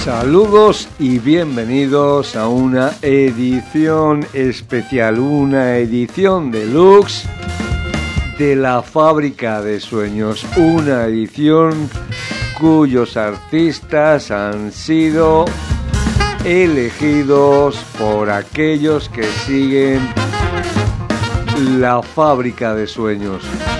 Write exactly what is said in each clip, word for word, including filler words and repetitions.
Saludos y bienvenidos a una edición especial, una edición deluxe de la Fábrica de Sueños, una edición cuyos artistas han sido elegidos por aquellos que siguen la Fábrica de Sueños.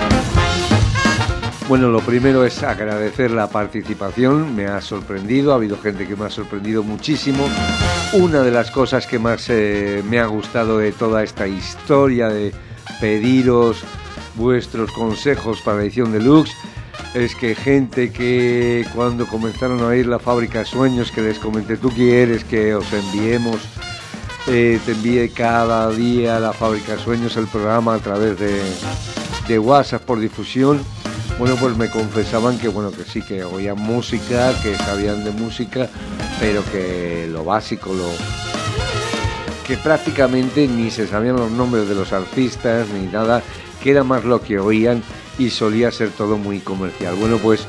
Bueno, lo primero es agradecer la participación, me ha sorprendido, ha habido gente que me ha sorprendido muchísimo. Una de las cosas que más eh, me ha gustado de toda esta historia de pediros vuestros consejos para la edición deluxe es que gente que cuando comenzaron a oír la Fábrica de Sueños, que les comenté, tú quieres que os enviemos, eh, te envíe cada día la Fábrica de Sueños, el programa a través de, de WhatsApp por difusión. Bueno, pues me confesaban que bueno, que sí, que oían música, que sabían de música, pero que lo básico, lo que prácticamente ni se sabían los nombres de los artistas ni nada, que era más lo que oían y solía ser todo muy comercial. Bueno, pues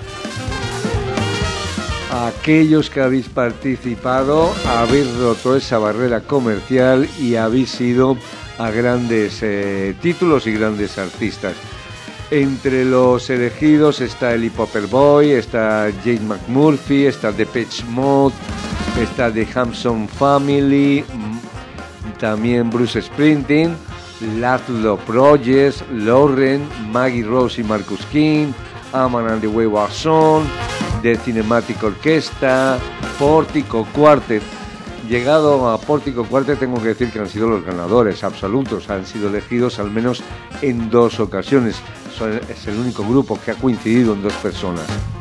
aquellos que habéis participado, habéis roto esa barrera comercial y habéis ido a grandes eh, títulos y grandes artistas. Entre los elegidos está Ellie Popperboy, está Jane McMurphy, está Depeche Mode, está The Hampson Family, también Bruce Springsteen, Laszlo Project, Lauren, Maggie Rose y Marcus King, Aman and the Wayward Son, The Cinematic Orchestra, Portico Quartet. Llegado a Portico Quartet, tengo que decir que han sido los ganadores absolutos, han sido elegidos al menos en dos ocasiones. Es el único grupo que ha coincidido en dos personas.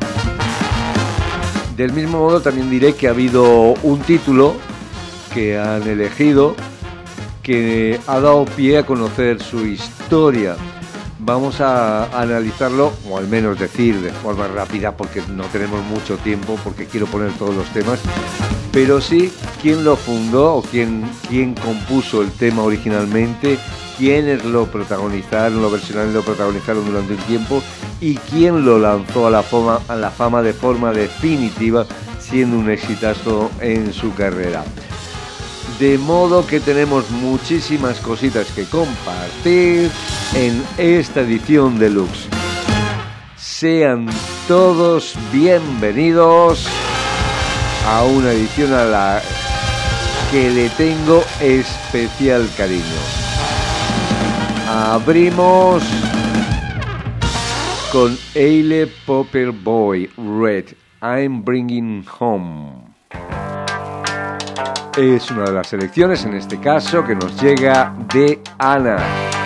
Del mismo modo también diré que ha habido un título que han elegido que ha dado pie a conocer su historia. Vamos a analizarlo, o al menos decir de forma rápida, porque no tenemos mucho tiempo, porque quiero poner todos los temas, pero sí quién lo fundó o quién, quién compuso el tema originalmente, quiénes lo protagonizaron, lo versionaron y lo protagonizaron durante un tiempo, y quién lo lanzó a la fama, a la fama de forma definitiva, siendo un exitazo en su carrera. De modo que tenemos muchísimas cositas que compartir en esta edición deluxe. Sean todos bienvenidos a una edición a la que le tengo especial cariño. Abrimos con Ellie Popperboy, Red, I'm Bringing Home. Es una de las selecciones, en este caso, que nos llega de Ana.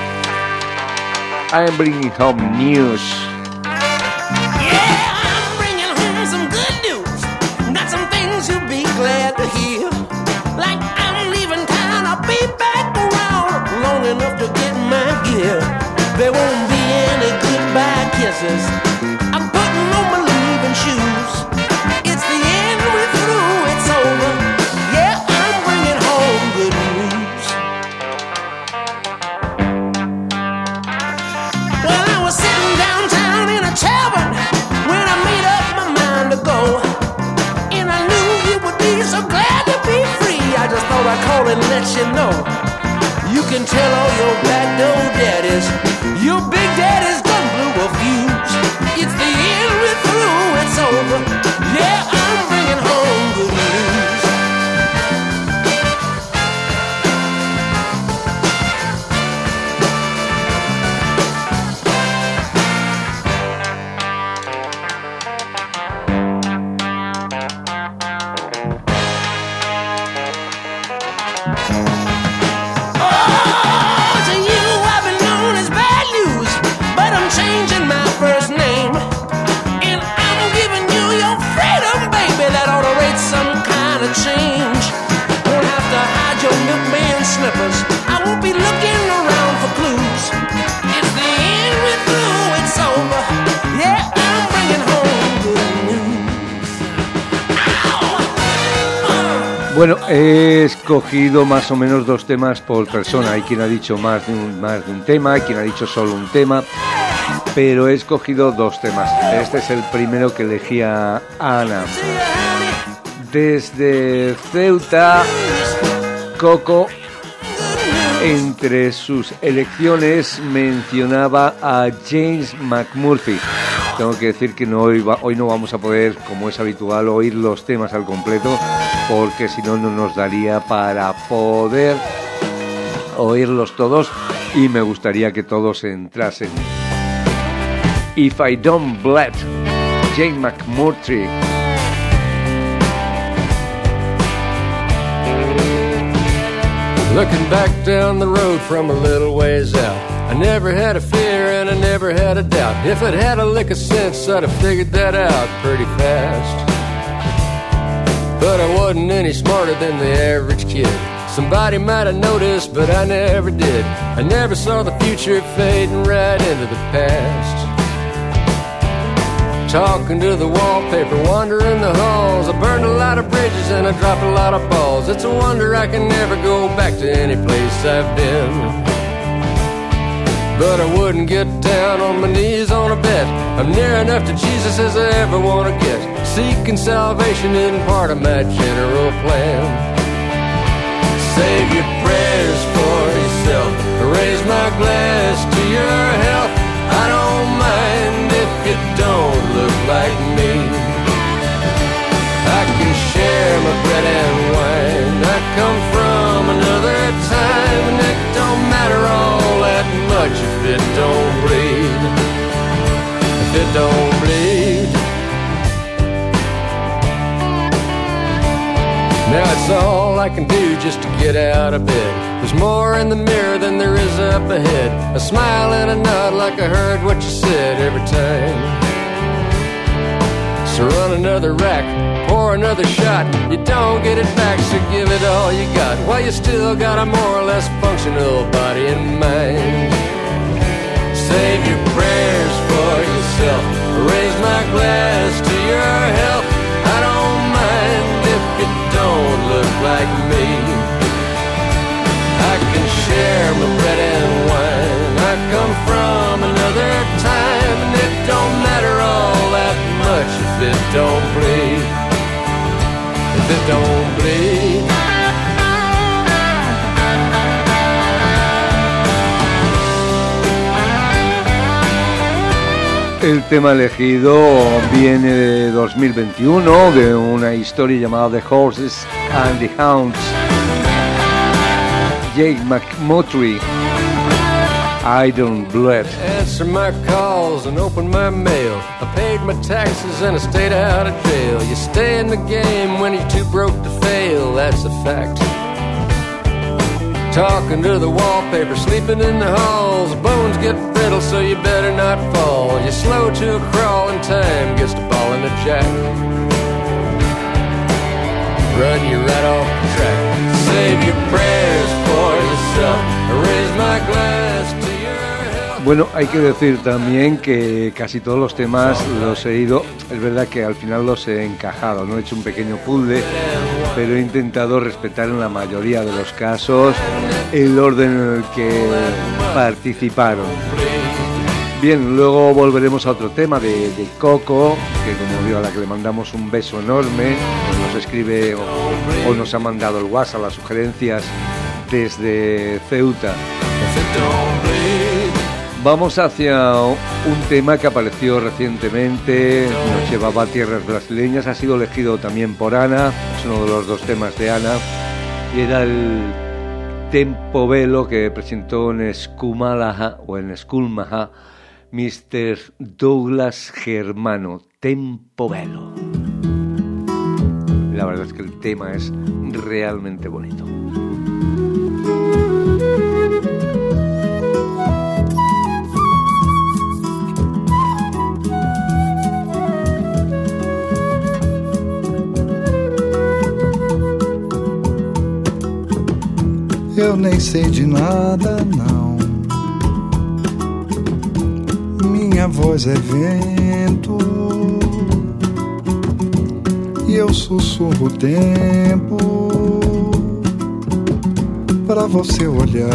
I'm Bringing Home News. Yeah, I'm bringing home some good news. Got some things you'll be glad to hear. Like I'm leaving town, I'll be back around long enough to get my gear. There won't be any goodbye kisses. I'm putting on my leaving shoes. It's the end, we're through, it's over. Yeah, I'm bringing home good news. Well, I was sitting downtown in a tavern when I made up my mind to go. And I knew you would be so glad to be free. I just thought I'd call and let you know. You can tell all your back door daddies, your big daddy's done blew a fuse. It's the end, we're through, it's over. Yeah, I'm bringing home good news. I won't be looking around for clues. It's the end, we're through, it's over. Yeah, I'm bringing home good news. Ow! Bueno, he escogido más o menos dos temas por persona. Hay quien ha dicho más de un, más de un tema, hay quien ha dicho solo un tema, pero he escogido dos temas. Este es el primero que elegía Ana. Desde Ceuta, Coco, entre sus elecciones, mencionaba a James McMurphy. Tengo que decir que no, hoy, va, hoy no vamos a poder, como es habitual, oír los temas al completo, porque si no, no nos daría para poder oírlos todos, y me gustaría que todos entrasen. If I Don't Bleed, James McMurtry. Looking back down the road from a little ways out, I never had a fear and I never had a doubt. If I'd had a lick of sense, I'd have figured that out pretty fast. But I wasn't any smarter than the average kid. Somebody might have noticed, but I never did. I never saw the future fading right into the past. Talking to the wallpaper, wandering the halls. I burned a lot of bridges and I dropped a lot of balls. It's a wonder I can never go back to any place I've been. But I wouldn't get down on my knees on a bet. I'm near enough to Jesus as I ever want to get. Seeking salvation isn't part of my general plan. Save your prayers for yourself. Raise my glass to your health. I don't mind if you don't look like me. I can share my bread and wine. I come from another time, and it don't matter all that much if it don't bleed. If it don't bleed. Now it's all I can do just to get out of bed. There's more in the mirror than there is up ahead. A smile and a nod like I heard what you said every time. So run another rack, pour another shot. You don't get it back, so give it all you got, while you still got a more or less functional body and mind. Save your prayers for yourself. Raise my glass to your health. I don't mind if you don't look like me. I can share my bread and wine. I come from another time, and it don't matter all that much if it don't bleed. If it don't bleed. El tema elegido viene de dos mil veintiuno, de una historia llamada The Horses and the Hounds. Jake McMurtry, I Don't Bleed. Answer my calls and open my mail. I paid my taxes and I stayed out of jail. You stay in the game when you're too broke to fail, that's a fact. Talking to the wallpaper, sleeping in the halls. Bones get brittle, so you better not fall. You're slow to a crawl and time gets the ball in the jack. Run you right off the track. Save your prayers for yourself. Raise my glass to your health. Bueno, hay que decir también que casi todos los temas los he ido, es verdad que al final los he encajado, no he hecho un pequeño puzzle, pero he intentado respetar en la mayoría de los casos el orden en el que participaron. Bien, luego volveremos a otro tema de, de Coco, que como digo, a la que le mandamos un beso enorme, nos escribe o, o nos ha mandado el WhatsApp, las sugerencias desde Ceuta. Vamos hacia un tema que apareció recientemente, nos llevaba a tierras brasileñas, ha sido elegido también por Ana, es uno de los dos temas de Ana, y era el Tempo Velo que presentó en Skumalaha o en Skulmaha mister Douglas Germano, Tempo Velo. La verdad es que el tema es realmente bonito. Eu nem sei de nada, não. Minha voz é vento e eu sussurro o tempo pra você olhar.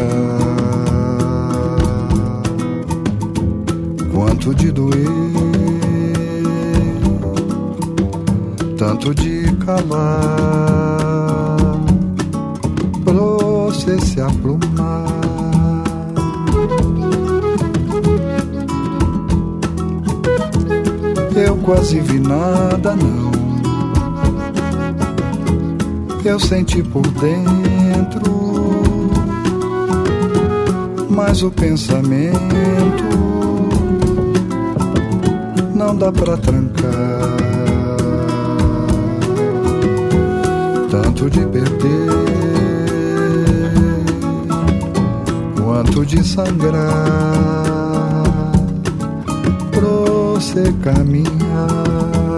Quanto de doer, tanto de calar, pra você se aplumar. Eu quase vi nada, não. Eu senti por dentro, mas o pensamento não dá pra trancar. Tanto de perder quanto de sangrar, pra você caminhar.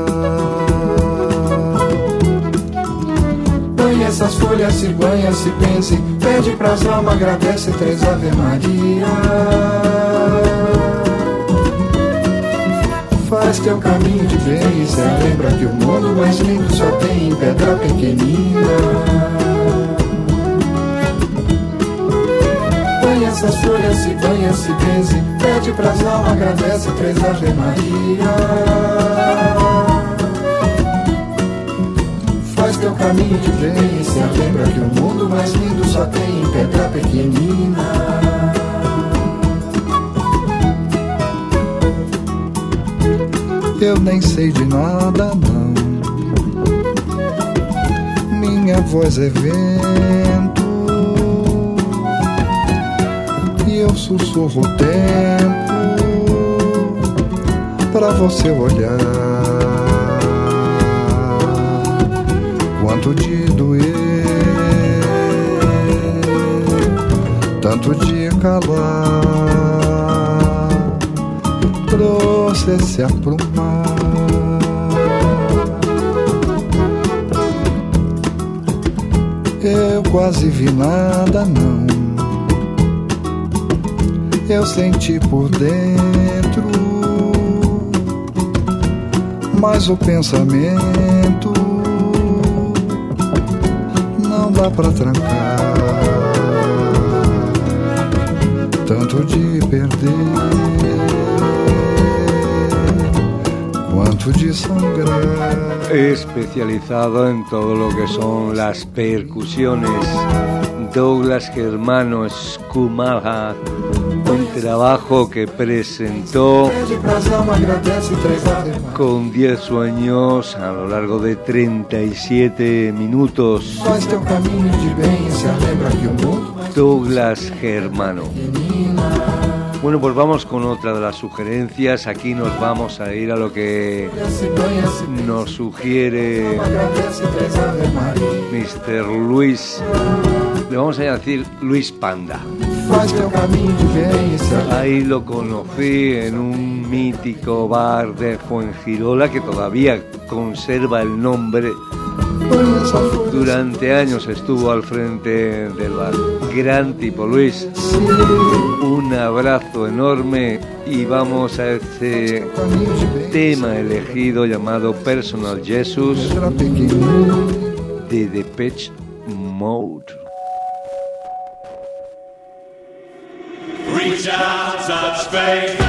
Essas folhas se banha, se pense, pede pras almas, agradece três Ave Maria. Faz teu caminho de bem e se lembra que o mundo mais lindo só tem em pedra pequenina. Põe essas folhas se banha, se pense, pede pras almas, agradece três Ave Maria. Faz teu caminho de bem e se lembra que o mundo mais lindo só tem em pedra pequenina. Eu nem sei de nada, não. Minha voz é vento e eu sussurro o tempo pra você olhar. Quanto de doer, tanto de calar, pra você se aprumar. Eu quase vi nada, não. Eu senti por dentro, mas o pensamento não dá pra trancar. Tanto de perder quanto de sangrar. Especializado en todo lo que son las percusiones, Douglas Germano Skumaha, un trabajo que presentó con diez años a lo largo de treinta y siete minutos. Douglas Germano. Bueno, pues vamos con otra de las sugerencias. Aquí nos vamos a ir a lo que nos sugiere mister Luis. Le vamos a decir Luis Panda. Ahí lo conocí en un mítico bar de Fuengirola que todavía conserva el nombre. Durante años estuvo al frente del bar. Gran tipo, Luis. Un abrazo enorme y vamos a este tema elegido llamado Personal Jesus de Depeche Mode. Reach out, touch faith.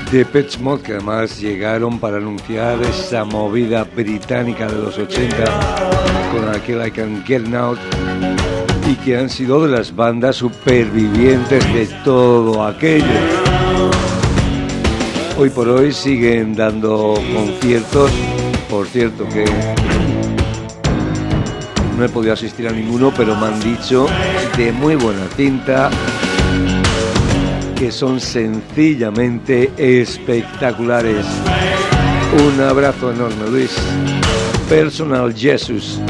Depeche Mode, que además llegaron para anunciar esa movida británica de los ochenta con aquel I Can Get Out, y que han sido de las bandas supervivientes de todo aquello. Hoy por hoy siguen dando conciertos. Por cierto que no he podido asistir a ninguno, pero me han dicho de muy buena tinta, que son sencillamente espectaculares. Un abrazo enorme, Luis. Personal Jesus.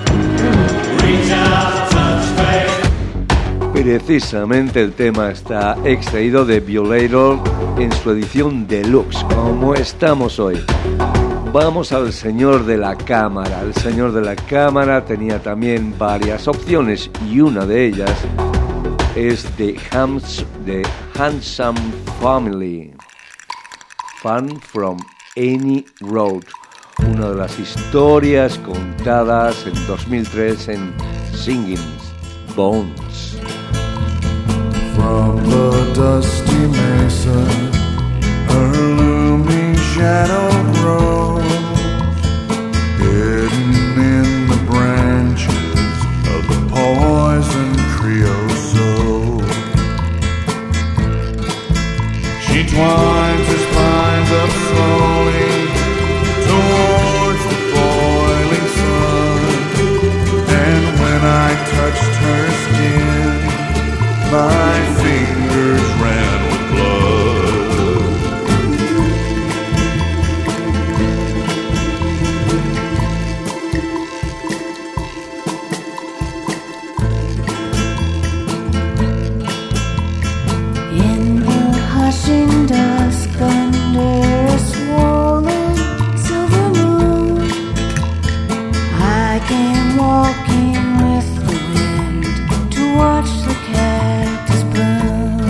Precisamente el tema está extraído de Violator en su edición deluxe, como estamos hoy. Vamos al señor de la cámara. El señor de la cámara tenía también varias opciones y una de ellas es The, Hams, The Handsome Family, Fun from Any Road, una de las historias contadas en dos mil tres en Singing Bones. From the dusty mesa, a looming shadow grows, hidden in the branches of the poison creosote. She twines her spines up slowly towards the boiling sun, and when I touched her skin, my fingers ran with blood. In the hushing dusk under a swollen silver moon, I came walking with the wind to watch the cactus bloom.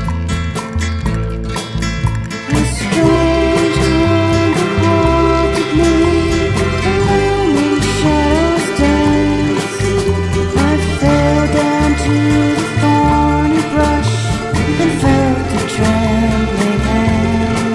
A strange hunger haunted me, the looming shadows danced. I fell down to the thorny brush and felt a trembling hand.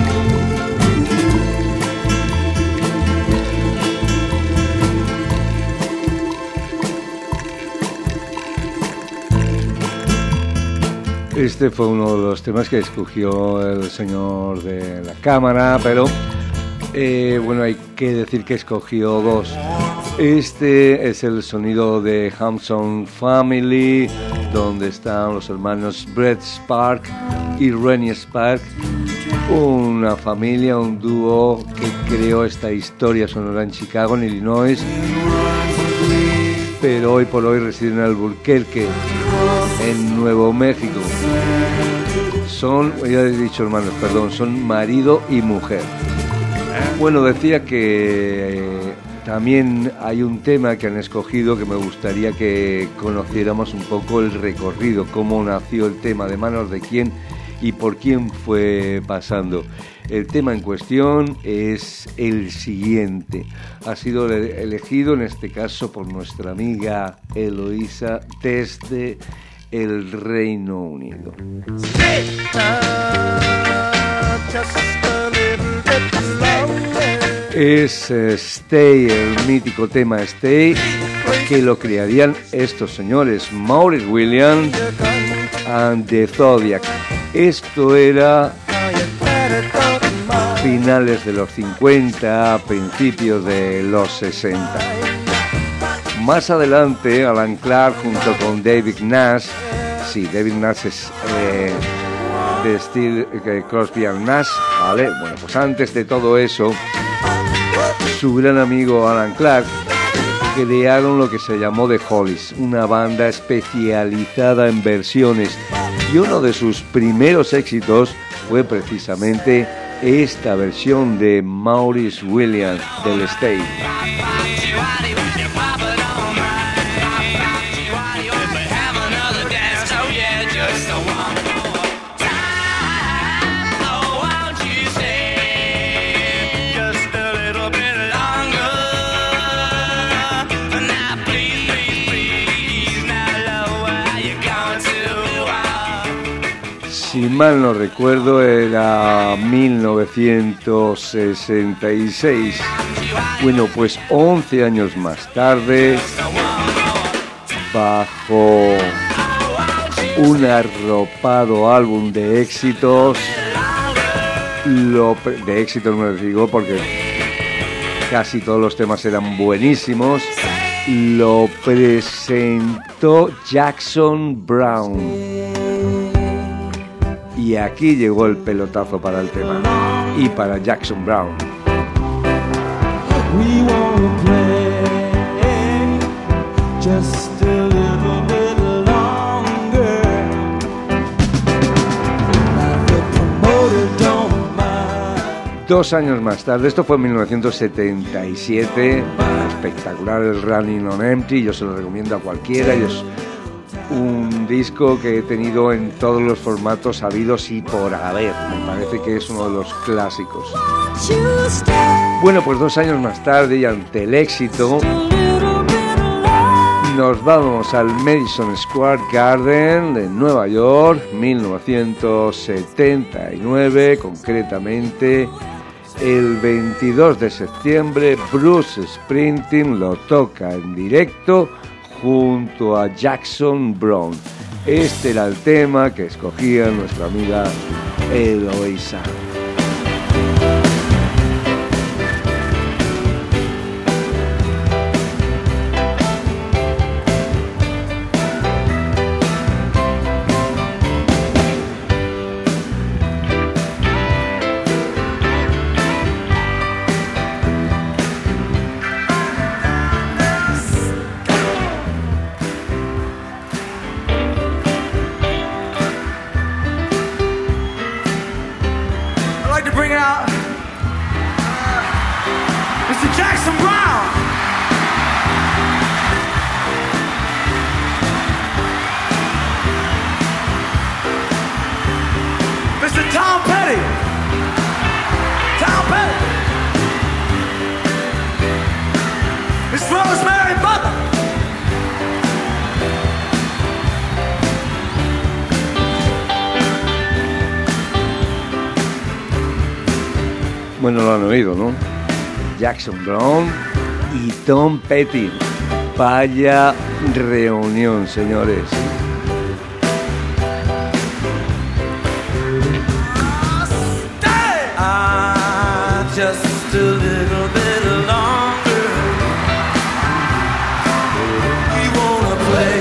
Este fue uno de los temas que escogió el señor de la cámara, pero eh, bueno, hay que decir que escogió dos. Este es el sonido de Handsome Family, donde están los hermanos Brett Spark y Rennie Spark, una familia, un dúo que creó esta historia sonora en Chicago, en Illinois, pero hoy por hoy residen en Albuquerque, en Nuevo México. Son, ya he dicho hermanos, perdón, son marido y mujer. Bueno, decía que eh, también hay un tema que han escogido que me gustaría que conociéramos un poco el recorrido, cómo nació el tema, de manos de quién y por quién fue pasando. El tema en cuestión es el siguiente. Ha sido elegido en este caso por nuestra amiga Eloísa desde el Reino Unido. Es uh, Stay, el mítico tema Stay, que lo crearían estos señores, Maurice Williams and the Zodiac. Esto era finales de los cincuenta, principios de los sesenta. Más adelante, Alan Clark junto con David Nash, sí, David Nash es eh, de Steel eh, Crosby and Nash, ¿vale? Bueno, pues antes de todo eso, su gran amigo Alan Clark crearon lo que se llamó The Hollies, una banda especializada en versiones, y uno de sus primeros éxitos fue precisamente esta versión de Maurice Williams del Stay. Si mal no recuerdo, era mil novecientos sesenta y seis. Bueno, pues once años más tarde, bajo un arropado álbum de éxitos, lo, de éxitos no les digo porque casi todos los temas eran buenísimos, lo presentó Jackson Browne. Y aquí llegó el pelotazo para el tema y para Jackson Browne. We wanna play just a little bit longer. The promoter don't mind. Dos años más tarde, esto fue en mil novecientos setenta y siete, espectacular el Running on Empty, yo se lo recomiendo a cualquiera, y es un disco que he tenido en todos los formatos habidos y por haber, me parece que es uno de los clásicos. Bueno, pues dos años más tarde y ante el éxito, nos vamos al Madison Square Garden de Nueva York, mil novecientos setenta y nueve, concretamente el veintidós de septiembre. Bruce Springsteen lo toca en directo junto a Jackson Browne. Este era el tema que escogía nuestra amiga Eloisa. Bueno, lo han oído, ¿no? Jackson Browne y Tom Petty. Vaya reunión, señores. Ah, just a little bit longer. We wanna play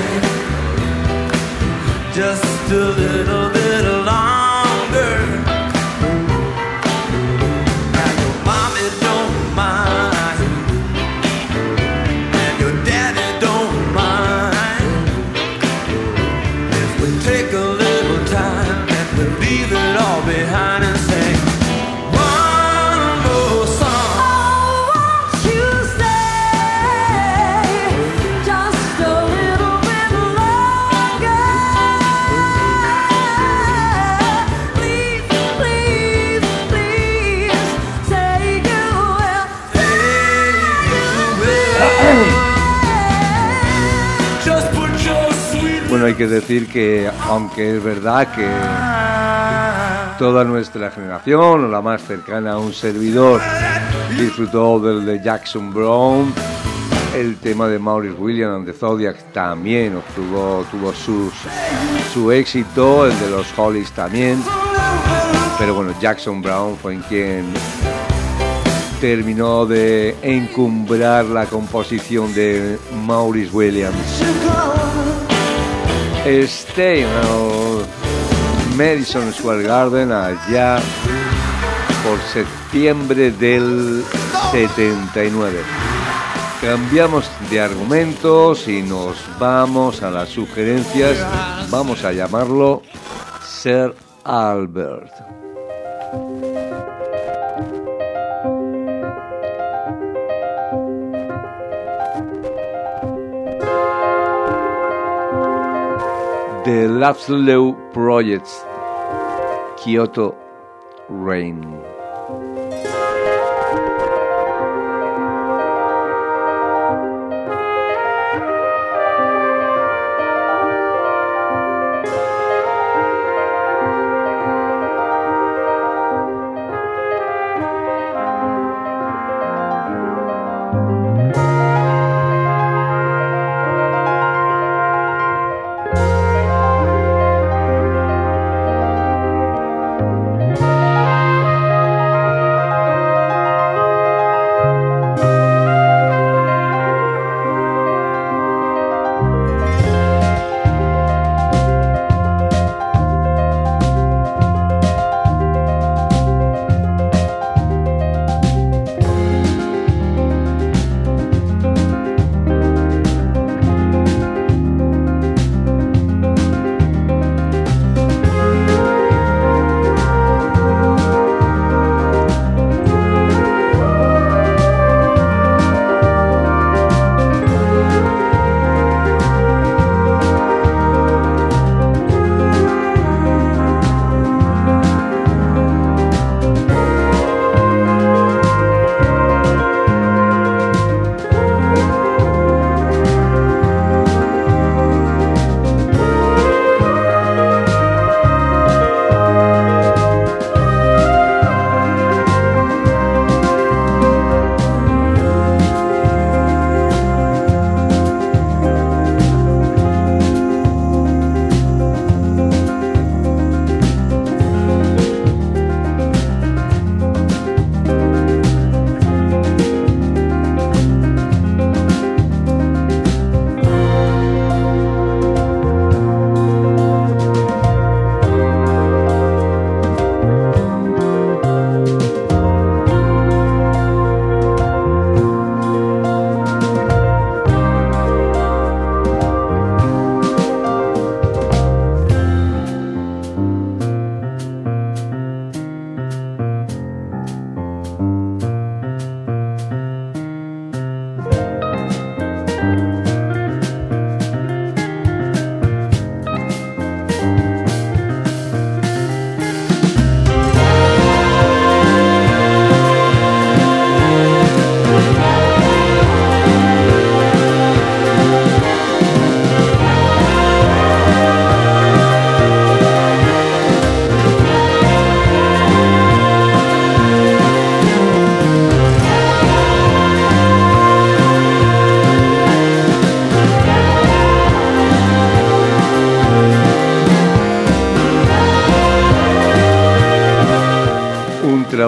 just a little bit longer. And your mommy don't mind, and your daddy don't mind. If we take a little time and we leave it all behind and say one more song. Oh, won't you stay just a little bit longer? Please, please, please say you will. Just put your sweet Bueno, hay que decir que, aunque es verdad que toda nuestra generación, o la más cercana a un servidor, disfrutó del de Jackson Browne, el tema de Maurice Williams and the Zodiacs también obtuvo, tuvo sus, su éxito, el de los Hollies también, pero bueno, Jackson Browne fue en quien terminó de encumbrar la composición de Maurice Williams. Stay en el Madison Square Garden allá por septiembre del setenta y nueve. Cambiamos de argumentos y nos vamos a las sugerencias. Vamos a llamarlo Sir Albert. The Lapslow Projects, Kyoto Rain.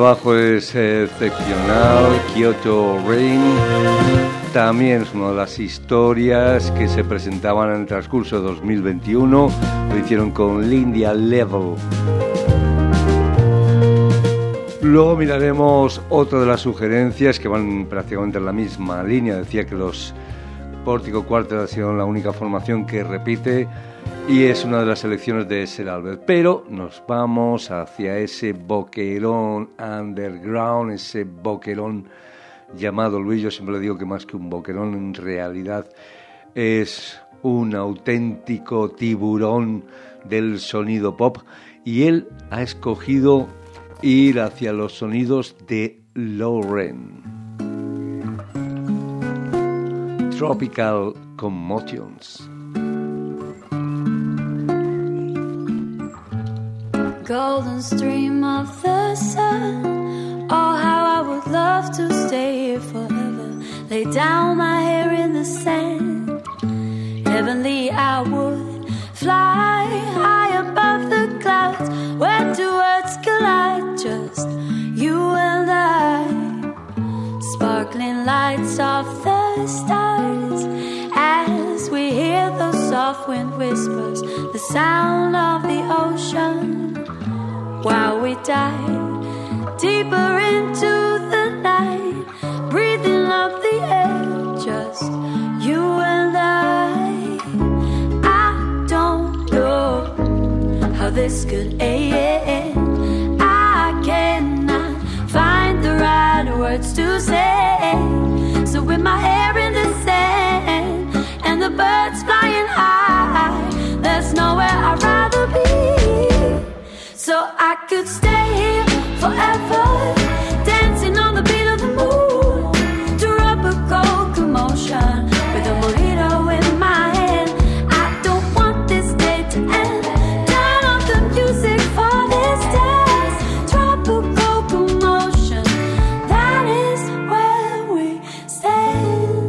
trabajo es excepcional, Kyoto Rain. También es una de las historias que se presentaban en el transcurso de dos mil veintiuno. Lo hicieron con Lindia Level. Luego miraremos otra de las sugerencias que van prácticamente en la misma línea. Decía que los Pórtico Quartet ha sido la única formación que repite y es una de las selecciones de Sir Albert. Pero nos vamos hacia ese boquerón underground, ese boquerón llamado Luis. Yo siempre le digo que más que un boquerón, en realidad es un auténtico tiburón del sonido pop. Y él ha escogido ir hacia los sonidos de Lauren. Tropical Commotions. Golden stream of the sun. Oh, how I would love to stay here forever. Lay down my hair in the sand. Heavenly, I would fly high above the clouds. Where two words collide, just you and I. Sparkling lights of the stars as we hear those soft wind whispers, the sound of the ocean. While we dive deeper into the night, breathing up the air, just you and I. I don't know how this could end. I cannot find the right words to say. So with my hair in the sand and the birds flying high, there's nowhere I'd rather be. So I could stay here forever, dancing on the beat of the moon, tropical commotion, with a mojito in my hand. I don't want this day to end. Turn off the music for this dance. Tropical commotion, that is where we stand.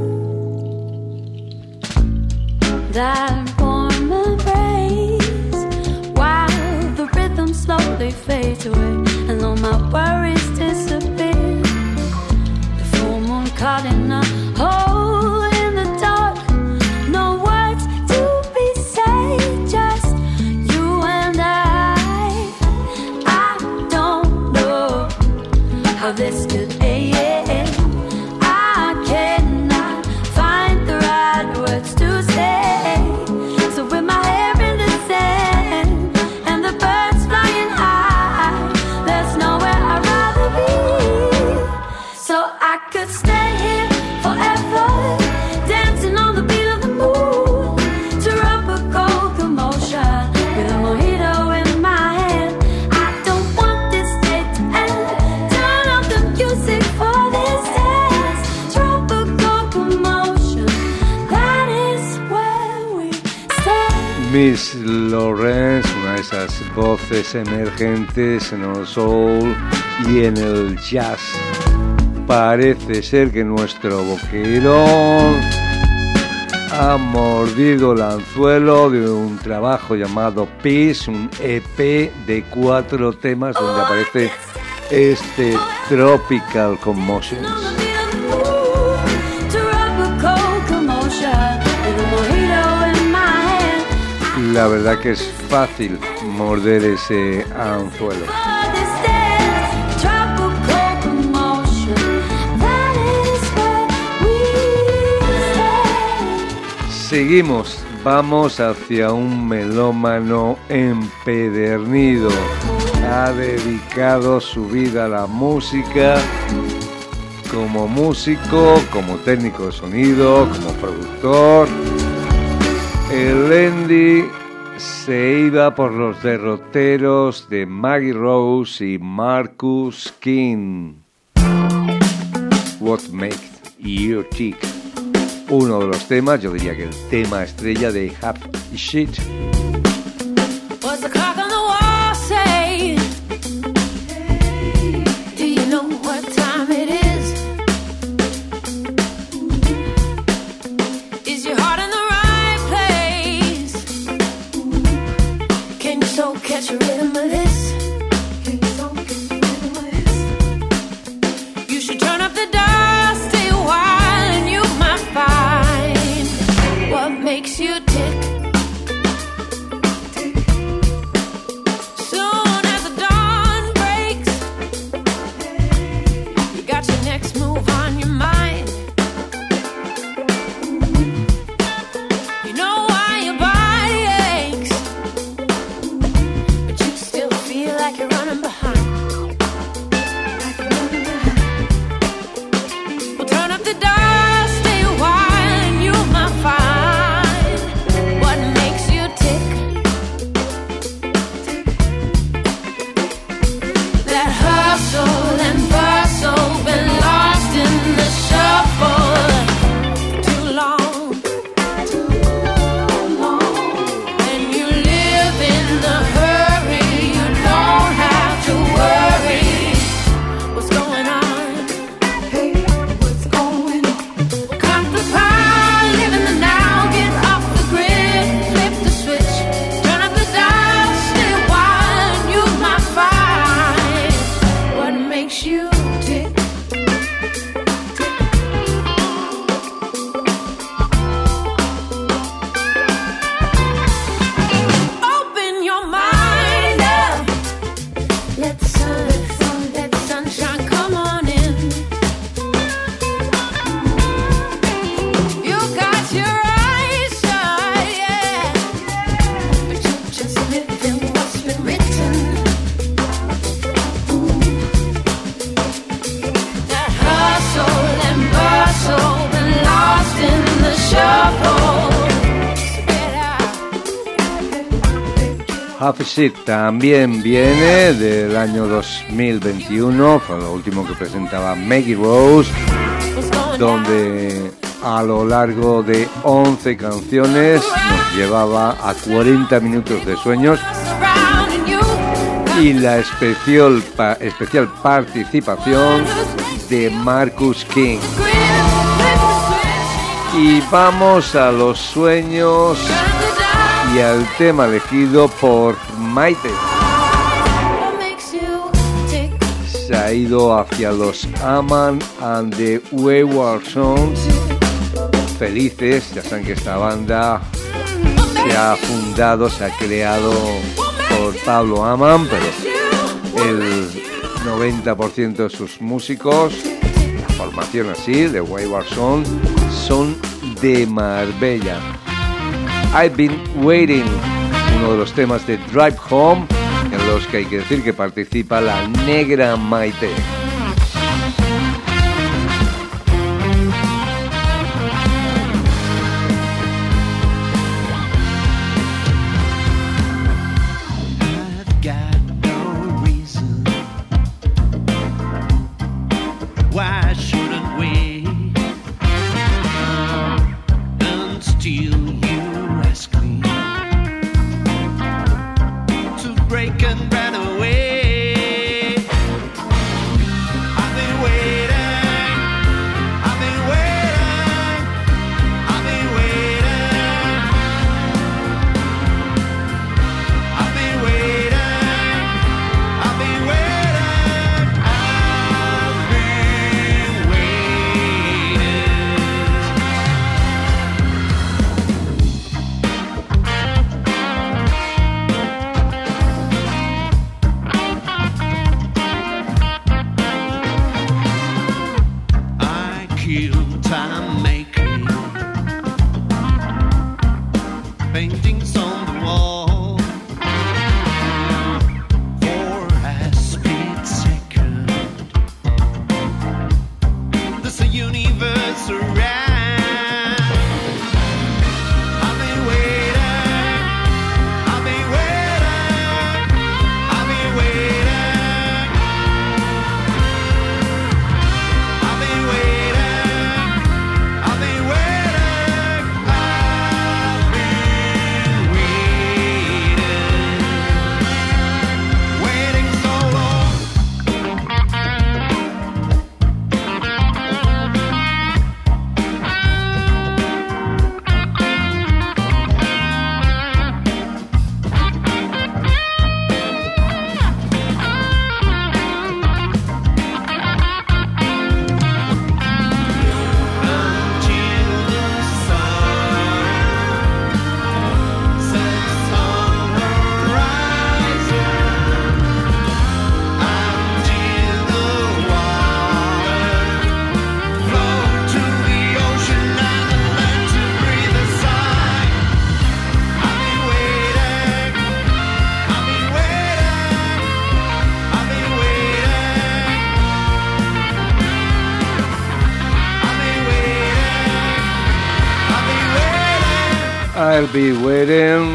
That warm embrace, while the rhythm slowly fades away, and all my worries disappear. The full moon caught in a hole in the dark. No words to be said, just you and I. I don't know how this could end. I cannot find the right words to say. So with my hair in the sand and the birds flying high, there's nowhere I'd rather be. So I could stay here forever, dancing on the beat of the moon, tropical commotion, with a mojito in my hand. I don't want this day to end. Turn off the music for this dance. Tropical commotion, that is where we stand. Miss Lawrence, una de esas voces emergentes en el soul y en el jazz. Parece ser que nuestro boquerón ha mordido el anzuelo de un trabajo llamado Peace, un E P de cuatro temas donde aparece este Tropical Commotions. La verdad que es fácil morder ese anzuelo. Seguimos, vamos hacia un melómano empedernido. Ha dedicado su vida a la música, como músico, como técnico de sonido, como productor. El Andy se iba por los derroteros de Maggie Rose y Marcus King. What Makes You Tick. Uno de los temas, yo diría que el tema estrella de Half Shit. What's the clock on the wall say? Do you know what time it is? Is your heart in the right place? Can you so catch a rhythm of this? Can you so catch a rhythm of this? Have a Seat también viene del año dos mil veintiuno, fue lo último que presentaba Maggie Rose, donde a lo largo de once canciones nos llevaba a cuarenta minutos de sueños y la especial, pa, especial participación de Marcus King. Y vamos a los sueños y al tema elegido por Maite. Se ha ido hacia los Aman and the Wayward Sons. Felices, ya saben que esta banda se ha fundado, se ha creado por Pablo Aman, pero el noventa por ciento de sus músicos, la formación así, de Wayward Sons, son de Marbella. I've Been Waiting, uno de los temas de Drive Home, en los que hay que decir que participa la negra Maite. I'll Be Waiting,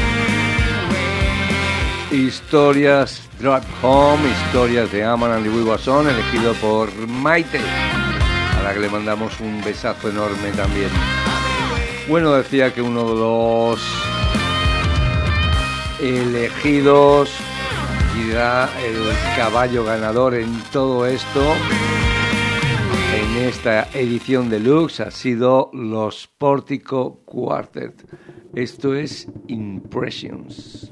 historias Drive Home, historias de Aman and the Wayward Sons, elegido por Maite, a la que le mandamos un besazo enorme también. Bueno, decía que uno de los elegidos, quizá el caballo ganador en todo esto, en esta edición deluxe, ha sido los Portico Quartet. Esto es Impressions.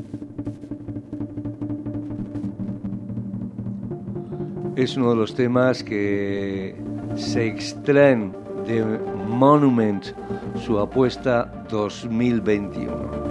Es uno de los temas que se extraen de Monument, su apuesta dos mil veintiuno.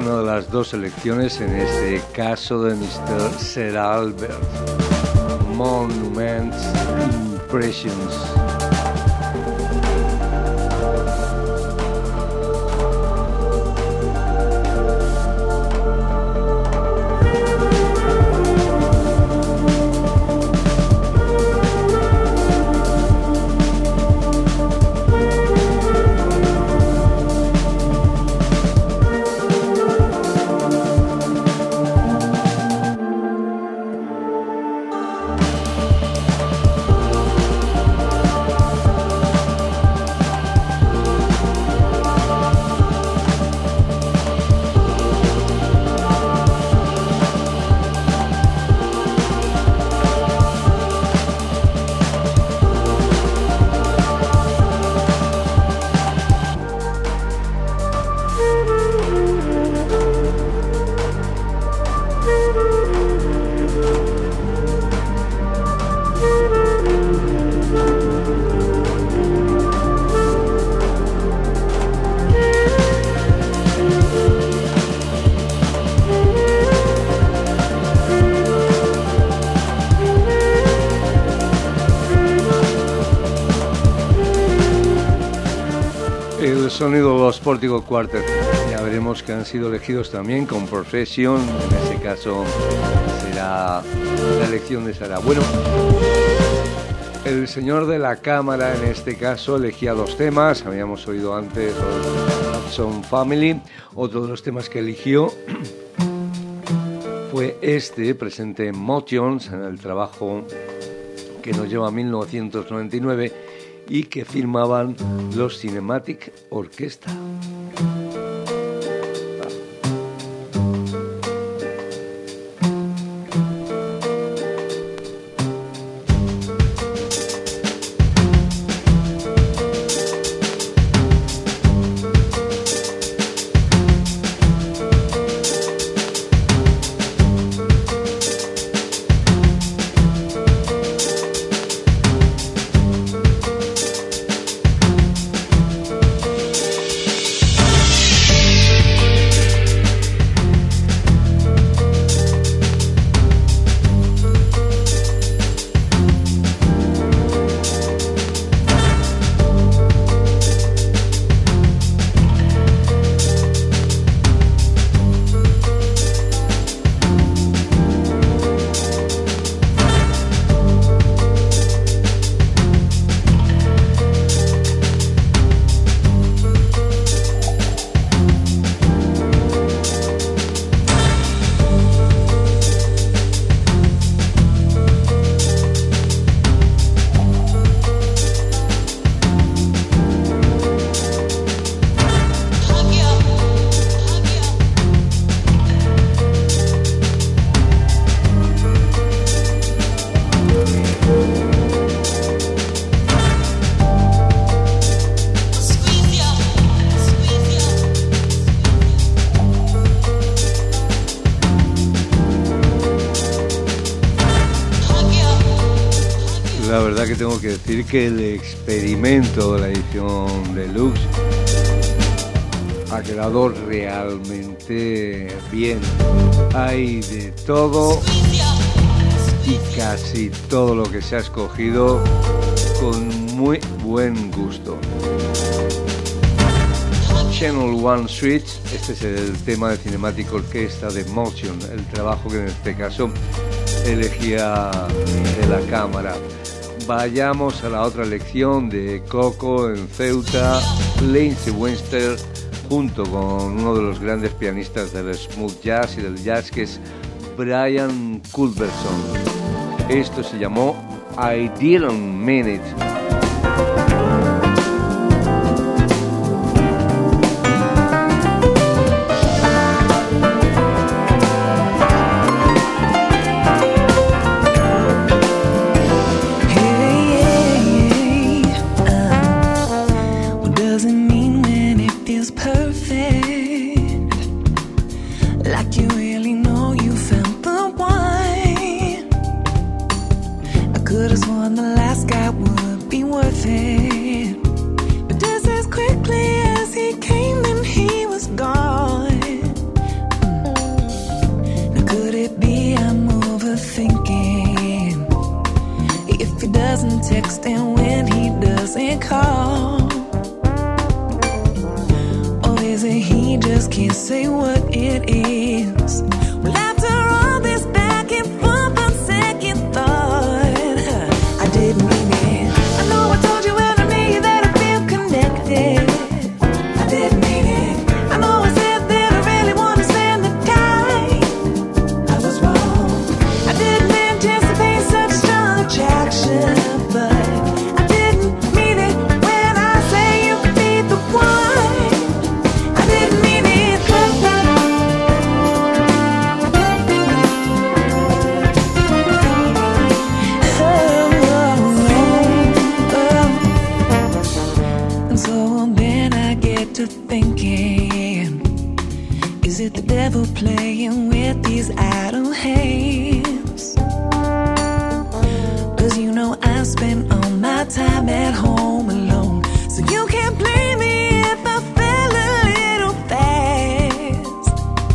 una de las dos selecciones en este caso de mister Sir Albert. Monuments, Impressions. El sonido de los Portico Quartet. Ya veremos que han sido elegidos también con Profession. En este caso será la elección de Sara. Bueno, el señor de la cámara en este caso elegía dos temas. Habíamos oído antes Hudson Family. Otro de los temas que eligió fue este, presente en Motions, en el trabajo que nos lleva a mil novecientos noventa y nueve y que firmaban los Cinematic Orchestra. La verdad que tengo que decir que el experimento de la edición deluxe ha quedado realmente bien. Hay de todo y casi todo lo que se ha escogido con muy buen gusto. Channel One Switch, este es el tema de Cinematic Orchestra de Motion, el trabajo que en este caso elegía de la cámara. Vayamos a la otra elección de Coco en Ceuta, Lindsey Webster, junto con uno de los grandes pianistas del smooth jazz y del jazz, que es Brian Culberson. Esto se llamó I Didn't Mean It. Could have sworn the last guy would be worth it. it be I'm overthinking? If he doesn't text and when he doesn't call, or is it he just can't say what it is? Well, after all this back and forth on second thought, I didn't mean it. I know I told you when I met you that I feel connected. I didn't mean it. I know I said that I really want to spend the time. I was wrong. I didn't anticipate such strong attraction, but I didn't mean it when I say you could be the one. I didn't mean it. And so then I get to thinking, is it the devil playing with these idle hands? Cause you know I spend all my time at home alone, so you can't blame me if I fell a little fast.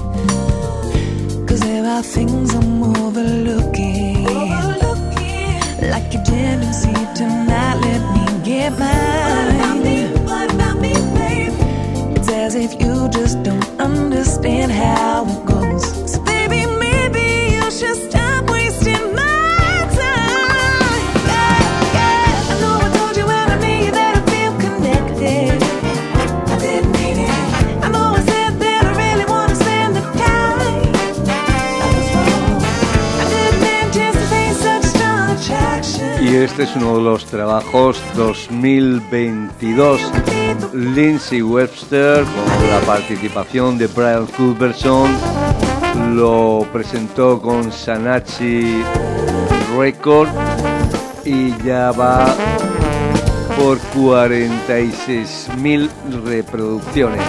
Cause there are things I'm overlooking, overlooking. Like your tendency to not let me get mine. What about me, babe? It's as if you just don't understand how it goes. So baby, maybe you should stop wasting my time. Yeah, yeah. I know I told you when I met you that I feel connected. I didn't mean it. I know I said that I really want to spend the time. I was wrong. I didn't anticipate such strong attraction. Y este es uno de los trabajos dos mil veintidós. Lindsey Webster, con la participación de Brian Culberson, lo presentó con Sanachi Record y ya va por cuarenta y seis mil reproducciones.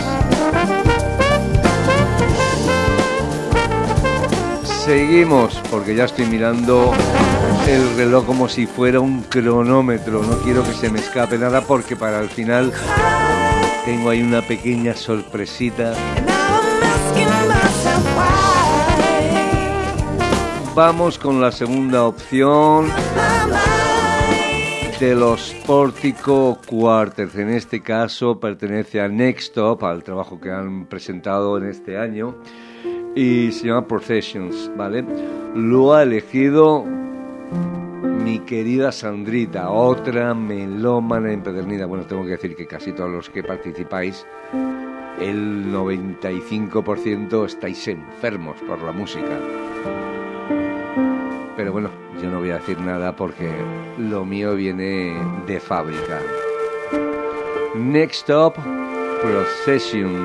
Seguimos, porque ya estoy mirando el reloj como si fuera un cronómetro. No quiero que se me escape nada porque para el final tengo ahí una pequeña sorpresita. Vamos con la segunda opción de los Portico Quarters. En este caso pertenece a Next Stop, al trabajo que han presentado en este año, y se llama Processions, ¿vale? Lo ha elegido mi querida Sandrita, otra melómana empedernida. Bueno, tengo que decir que casi todos los que participáis, el noventa y cinco por ciento estáis enfermos por la música. Pero bueno, yo no voy a decir nada porque lo mío viene de fábrica. Next Stop, Procession.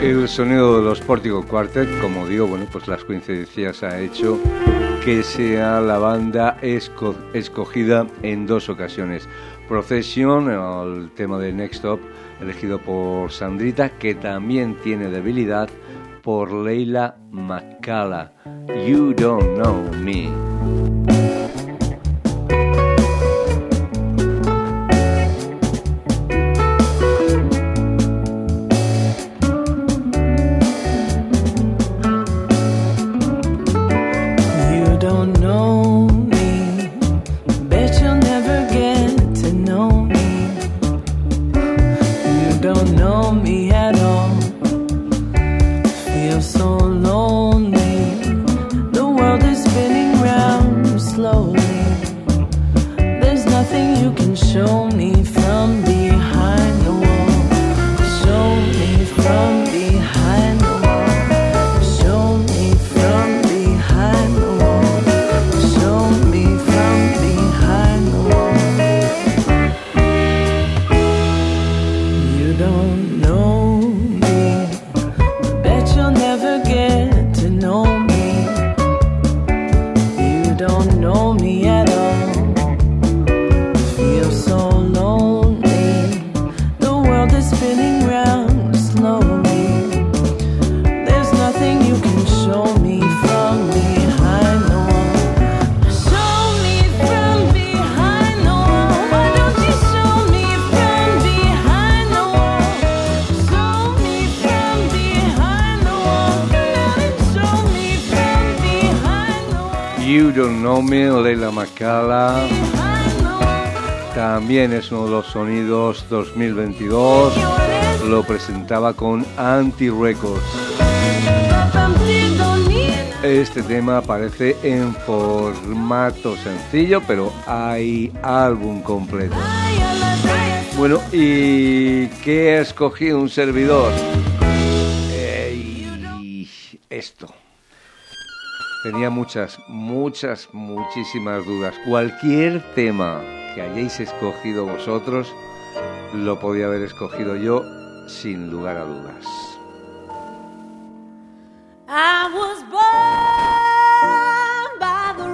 El sonido de los Portico Quartet, como digo, bueno, pues las coincidencias ha hecho que sea la banda esco- escogida en dos ocasiones. Procession, el tema de Next Stop, elegido por Sandrita, que también tiene debilidad por Leila McCalla. You Don't Know Me. You Don't Know Me, Leila McCalla. También es uno de los sonidos dos mil veintidós. Lo presentaba con Anti Records. Este tema aparece en formato sencillo, pero hay álbum completo. Bueno, ¿y qué ha escogido un servidor? Eh, esto. Tenía muchas, muchas, muchísimas dudas. Cualquier tema que hayáis escogido vosotros, lo podía haber escogido yo sin lugar a dudas. I was born by the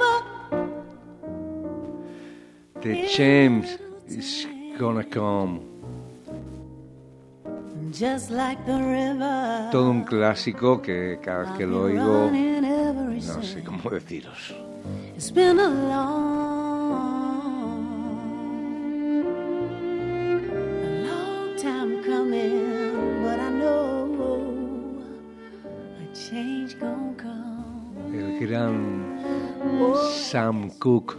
river. The change is gonna come. Just like the river. Todo un clásico que cada vez que lo oigo, no sé cómo deciros. It's been a long, a long time coming, but I know a change gonna come. El gran Sam Cooke.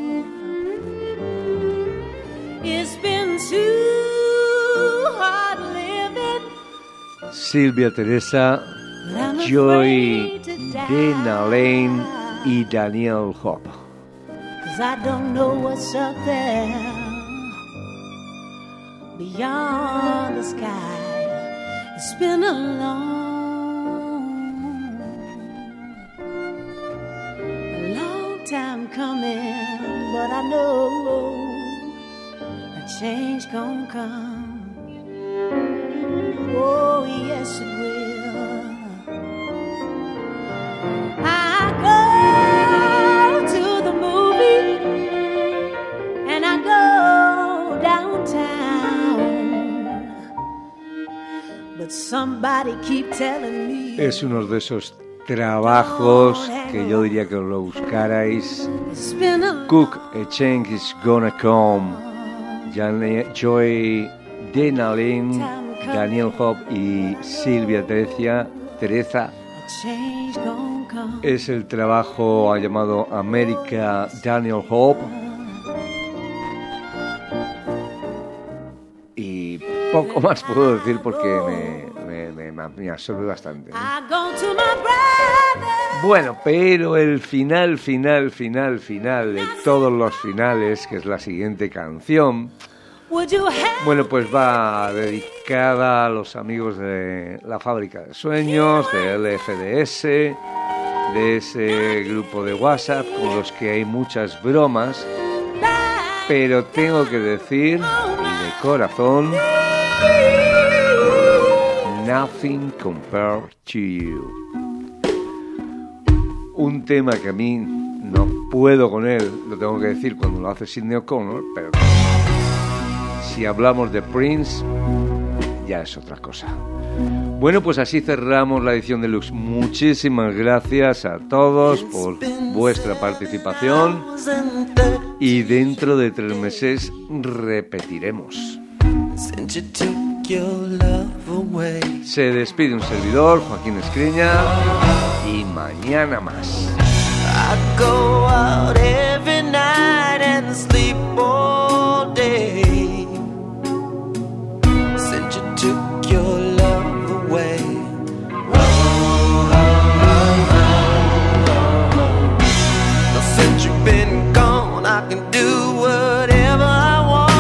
It's been too hard living. Silvia Teresa, Joy Denalain y Daniel Hope. Cause I don't know what's up there beyond the sky. It's been a long, a long time coming, but I know a change gonna come. Oh, yes, it will. I go to the movie and I go downtown, but somebody keep telling me. Es uno de esos trabajos que yo diría que lo buscarais. Cook, A Change Is Gonna Come. Jan- Joy Denalain, Daniel Hope y Silvia Teresa, Teresa. Es el trabajo llamado America Daniel Hope. Y poco más puedo decir porque me, me, me, me absorbe bastante, ¿no? Bueno, pero el final, final, final, final de todos los finales, que es la siguiente canción, bueno, pues va dedicada a los amigos de la Fábrica de Sueños, de L F D S, de ese grupo de WhatsApp con los que hay muchas bromas, pero tengo que decir, y de corazón, Nothing Compared to You. Un tema que a mí no puedo con él, lo tengo que decir cuando lo hace Sidney O'Connor, pero si hablamos de Prince, ya es otra cosa. Bueno, pues así cerramos la edición deluxe. Muchísimas gracias a todos por vuestra participación y dentro de tres meses repetiremos. Se despide un servidor, Joaquín Escriña, y mañana más. I go out every night and sleep all day. Since you took your love away. Now since you've been gone, I can do whatever I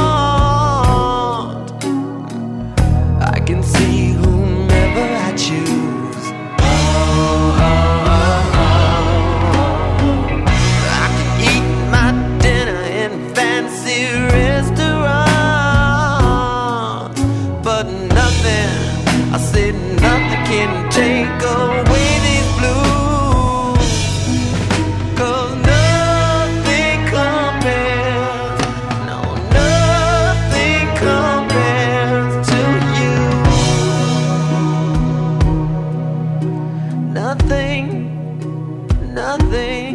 want. I can see whomever I choose. I can eat my dinner in fancy restaurants, but nothing, I said nothing can take away these blues. 'Cause nothing compares, no, nothing compares to you. Nothing, nothing.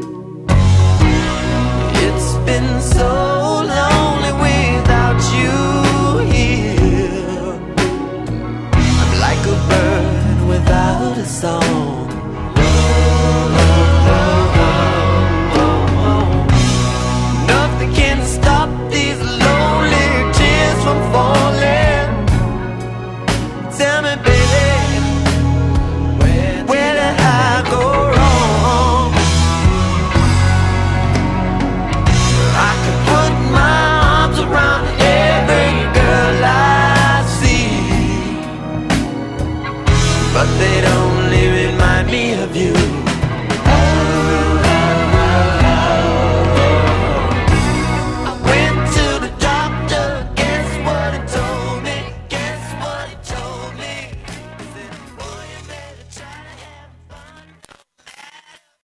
It's been so lonely without you here. I'm like a bird without a song. Nothing can stop these lonely tears from falling. Tell me, baby, where did I go wrong? I could put my arms around every girl I see, but they don't only remind me of you.